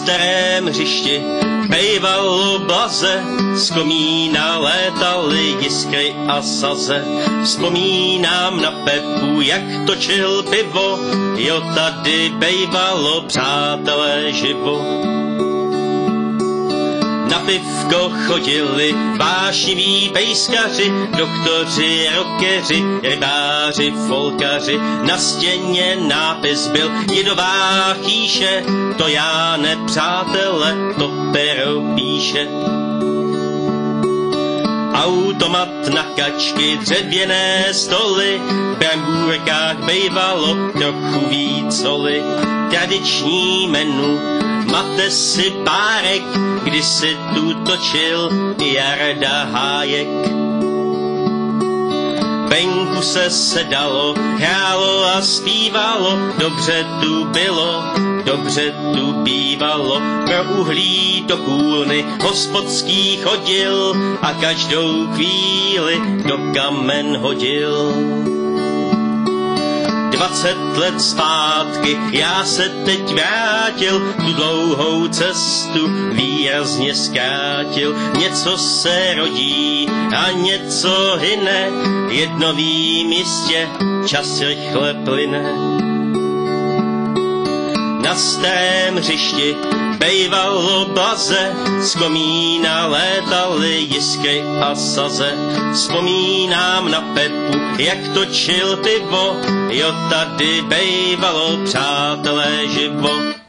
starém hřišti bejvalo blaze, z komína létaly jiskry a saze. Vzpomínám na Pepu, jak točil pivo, jo, tady bejvalo, přátelé, živo. Na pivko chodili vášniví pejskaři, doktoři, rockeři, rybáři, folkaři. Na stěně nápis byl Jidová chýše, to já ne, přátele, to pero píše. Automat na kačky, dřevěné stoly, v brambůrkách bejvalo trochu víc soli. Tradiční menu, máte si párek, když si tu točil Jarda Hájek. Venku se sedalo, hrálo a zpívalo, dobře tu bylo, dobře tu bývalo. Pro uhlí do kůlny hospodský chodil a každou chvíli do kamen hodil. 20 let zpátky já se teď vrátil, tu dlouhou cestu výrazně zkrátil. Něco se rodí a něco hyne, jedno vím jistě, čas rychle plyne. Na starém hřišti bejvalo blaze, z komína létaly jiskry a saze. Vzpomínám na Pepu, jak točil pivo, jo, tady bejvalo, přátelé, živo.